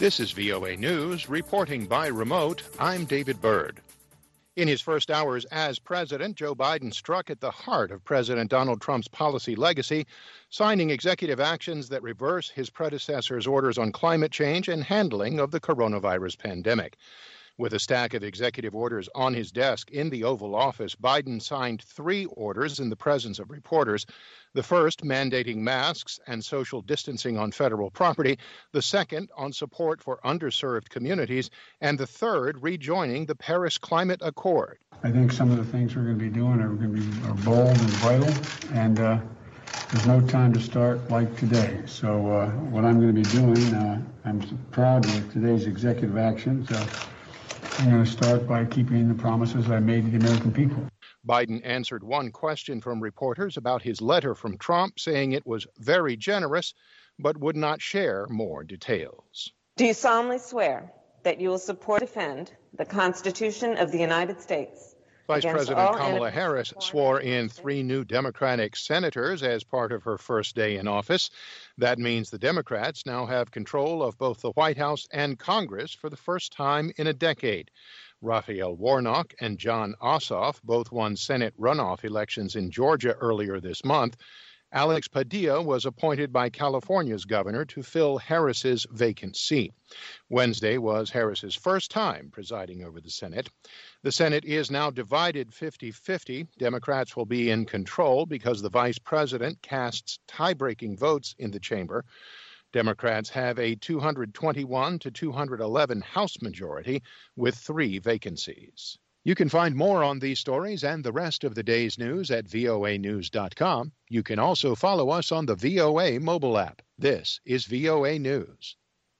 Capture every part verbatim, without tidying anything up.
This is V O A News, reporting by remote. I'm David Byrd. In his first hours as president, Joe Biden struck at the heart of President Donald Trump's policy legacy, signing executive actions that reverse his predecessor's orders on climate change and handling of the coronavirus pandemic. With a stack of executive orders on his desk in the Oval Office, Biden signed three orders in the presence of reporters. The first mandating masks and social distancing on federal property, the second on support for underserved communities, and the third rejoining the Paris Climate Accord. I think some of the things we're going to be doing are going to be are bold and vital, and uh, there's no time to start like today. So uh, what I'm going to be doing, uh, I'm proud of today's executive actions. Uh, I'm going to start by keeping the promises I made to the American people. Biden answered one question from reporters about his letter from Trump, saying it was very generous, but would not share more details. Do you solemnly swear that you will support and defend the Constitution of the United States? Vice President Kamala Harris swore in three new Democratic senators as part of her first day in office. That means the Democrats now have control of both the White House and Congress for the first time in a decade. Raphael Warnock and John Ossoff both won Senate runoff elections in Georgia earlier this month. Alex Padilla was appointed by California's governor to fill Harris's vacant seat. Wednesday was Harris's first time presiding over the Senate. The Senate is now divided fifty-fifty. Democrats will be in control because the vice president casts tie-breaking votes in the chamber. Democrats have a two hundred twenty-one to two hundred eleven House majority with three vacancies. You can find more on these stories and the rest of the day's news at V O A news dot com. You can also follow us on the V O A mobile app. This is V O A News.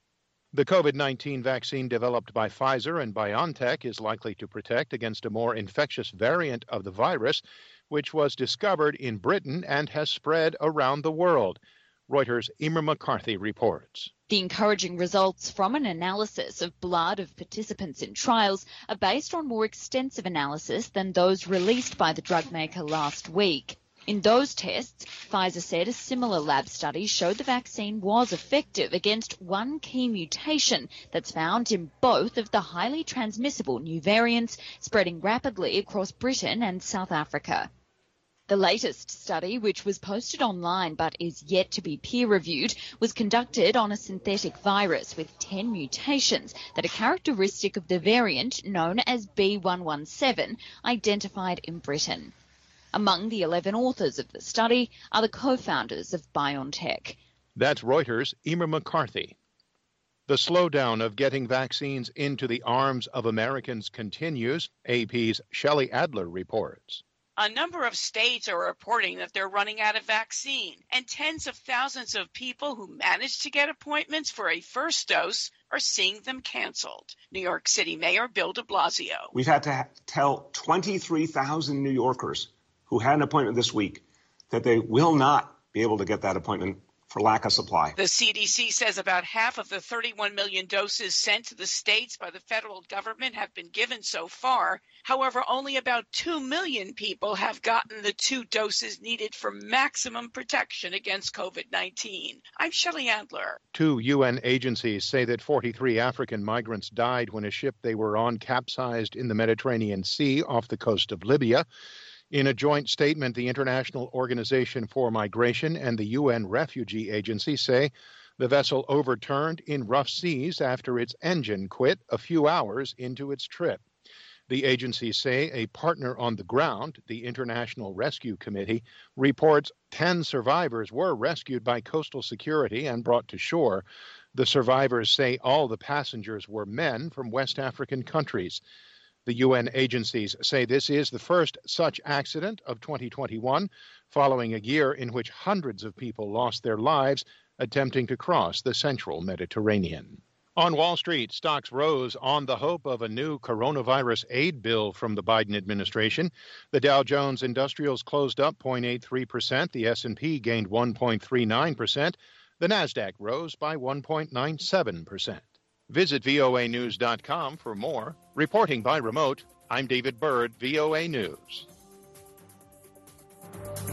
The COVID nineteen vaccine developed by Pfizer and BioNTech is likely to protect against a more infectious variant of the virus, which was discovered in Britain and has spread around the world. Reuters' Emer McCarthy reports. The encouraging results from an analysis of blood of participants in trials are based on more extensive analysis than those released by the drug maker last week. In those tests, Pfizer said a similar lab study showed the vaccine was effective against one key mutation that's found in both of the highly transmissible new variants spreading rapidly across Britain and South Africa. The latest study, which was posted online but is yet to be peer-reviewed, was conducted on a synthetic virus with ten mutations that are characteristic of the variant known as B one one seven, identified in Britain. Among the eleven authors of the study are the co-founders of BioNTech. That's Reuters' Emer McCarthy. The slowdown of getting vaccines into the arms of Americans continues, A P's Shelley Adler reports. A number of states are reporting that they're running out of vaccine, and tens of thousands of people who managed to get appointments for a first dose are seeing them canceled. New York City Mayor Bill de Blasio. We've had to ha- tell twenty-three thousand New Yorkers who had an appointment this week that they will not be able to get that appointment for lack of supply. The C D C says about half of the thirty-one million doses sent to the states by the federal government have been given so far. However, only about two million people have gotten the two doses needed for maximum protection against COVID nineteen. I'm Shelley Adler. Two U N agencies say that forty-three African migrants died when a ship they were on capsized in the Mediterranean Sea off the coast of Libya. In a joint statement, the International Organization for Migration and the U N Refugee Agency say the vessel overturned in rough seas after its engine quit a few hours into its trip. The agencies say a partner on the ground, the International Rescue Committee, reports ten survivors were rescued by coastal security and brought to shore. The survivors say all the passengers were men from West African countries. The U N agencies say this is the first such accident of twenty twenty-one, following a year in which hundreds of people lost their lives attempting to cross the central Mediterranean. On Wall Street, stocks rose on the hope of a new coronavirus aid bill from the Biden administration. The Dow Jones Industrials closed up zero point eight three percent. The S and P gained one point three nine percent. The Nasdaq rose by one point nine seven percent. Visit V O A news dot com for more. Reporting by remote, I'm David Byrd, V O A News.